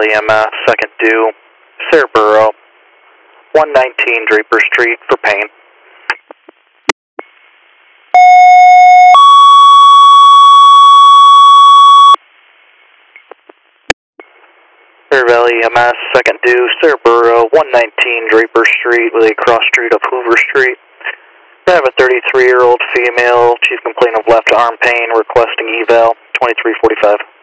Valley EMS, second due, Cerebro, 119 Draper Street for pain. Bear Valley EMS, second due, Cerebro, 119 Draper Street with a cross street of Hoover Street. I have a 33-year-old female, chief complaint of left arm pain, requesting eval, 2345.